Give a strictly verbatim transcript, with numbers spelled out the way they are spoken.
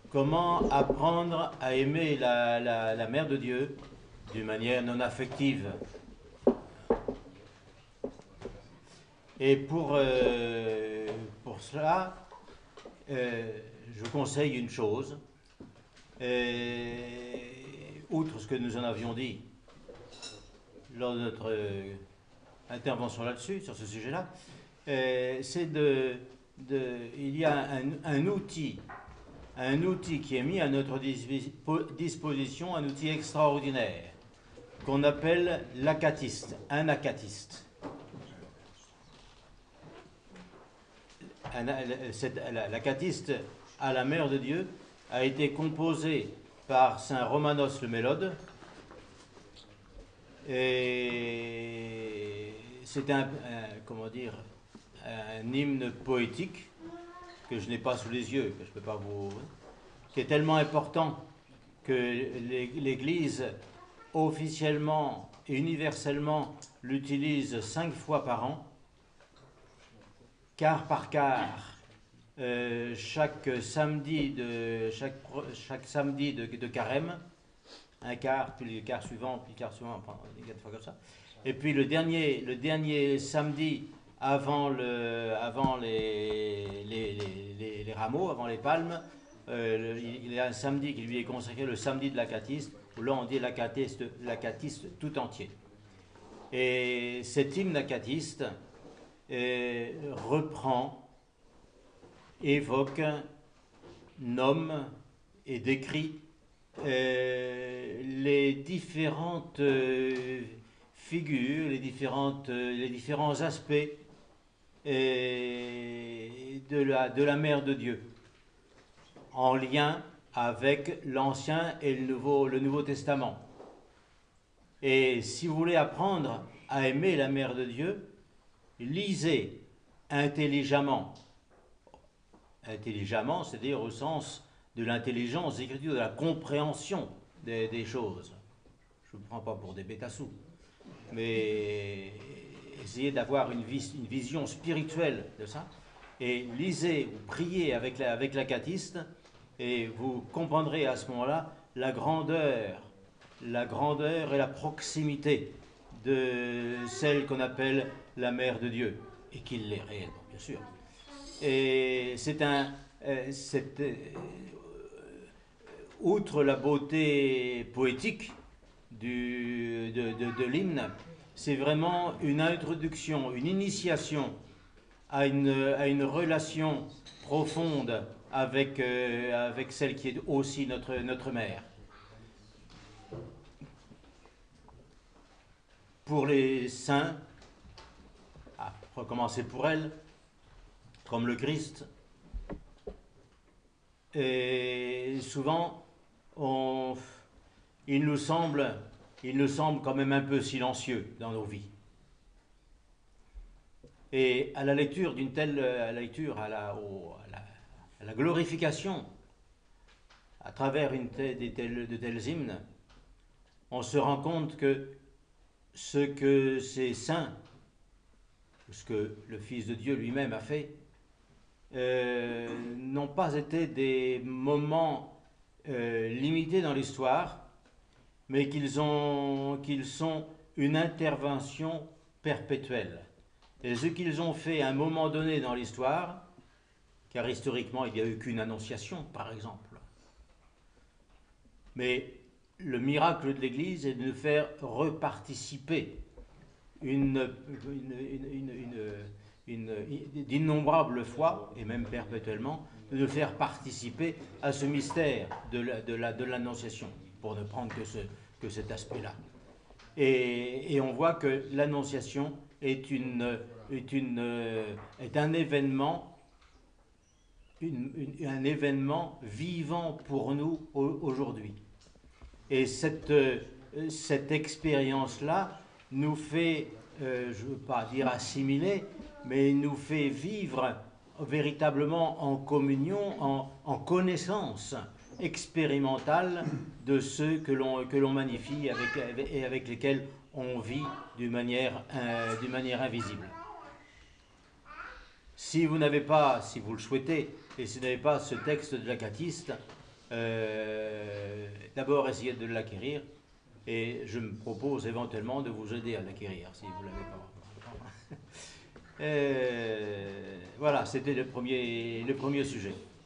comment apprendre à aimer la, la, la Mère de Dieu d'une manière non affective. Et pour, euh, pour cela, euh, je vous conseille une chose, euh, outre ce que nous en avions dit lors de notre euh, intervention là-dessus, sur ce sujet-là, euh, c'est de, de... Il y a un, un outil, un outil qui est mis à notre disposition, un outil extraordinaire, qu'on appelle l'acatiste, un acatiste. L'acatiste à la Mère de Dieu a été composé par saint Romanos le Mélode, et c'est un, un, comment dire, un hymne poétique que je n'ai pas sous les yeux, que je peux pas vous, qui est tellement important que l'Église officiellement et universellement l'utilise cinq fois par an, quart par quart, euh, chaque samedi de chaque, chaque samedi de, de carême, un quart, puis le quart suivant, puis le quart suivant, enfin, quatre fois comme ça. Et puis le dernier, le dernier samedi avant, le, avant les, les, les, les, les rameaux, avant les palmes, euh, le, il y a un samedi qui lui est consacré, le samedi de l'acatiste, où là on dit l'acatiste, l'acatiste tout entier. Et cet hymne acatiste euh, reprend, évoque, nomme et décrit euh, les différentes euh, figures, les, différentes, euh, les différents aspects euh, de, la, de la Mère de Dieu, en lien avec l'Ancien et le Nouveau, le Nouveau Testament. Et si vous voulez apprendre à aimer la Mère de Dieu, lisez intelligemment. Intelligemment, c'est-à-dire au sens de l'intelligence des Écritures, de la compréhension des, des choses. Je ne vous prends pas pour des bêta-sous, mais essayez d'avoir une, vis, une vision spirituelle de ça. Et lisez ou priez avec, la, avec l'acatiste, et vous comprendrez à ce moment-là la grandeur, la grandeur et la proximité de celle qu'on appelle la Mère de Dieu, et qu'il l'est réellement, bien sûr. Et c'est un... Euh, c'est, euh, outre la beauté poétique du, de, de, de l'hymne, c'est vraiment une introduction, une initiation à une, à une relation profonde avec, euh, avec celle qui est aussi notre, notre mère. Pour les saints, à recommencer pour elle, comme le Christ, et souvent, on, il nous semble, il nous semble quand même un peu silencieux dans nos vies. Et à la lecture d'une telle, à la lecture, à la, au, à la, à la glorification, à travers une telle, de, tels, de tels hymnes, on se rend compte que ce que ces saints, ce que le Fils de Dieu lui-même a fait, euh, n'ont pas été des moments euh, limités dans l'histoire, mais qu'ils, ont, qu'ils sont une intervention perpétuelle. Et ce qu'ils ont fait à un moment donné dans l'histoire, car historiquement il n'y a eu qu'une annonciation par exemple, mais le miracle de l'Église est de nous faire reparticiper une, une, une, une, une, d'innombrables fois, et même perpétuellement, de nous faire participer à ce mystère de, la, de, la, de l'annonciation, pour ne prendre que, ce, que cet aspect-là. Et, et on voit que l'annonciation est, une, est, une, est un événement, une, une, un événement vivant pour nous aujourd'hui. Et cette, cette expérience-là nous fait, euh, je ne veux pas dire assimiler, mais nous fait vivre véritablement en communion, en, en connaissance expérimentale de ceux que l'on, que l'on magnifie avec, et avec lesquels on vit d'une manière, euh, d'une manière invisible. Si vous n'avez pas, si vous le souhaitez, et si vous n'avez pas ce texte de l'acatiste, Euh, D'abord, essayez de l'acquérir et je me propose éventuellement de vous aider à l'acquérir si vous ne l'avez pas. Euh, voilà, c'était le premier, le premier sujet.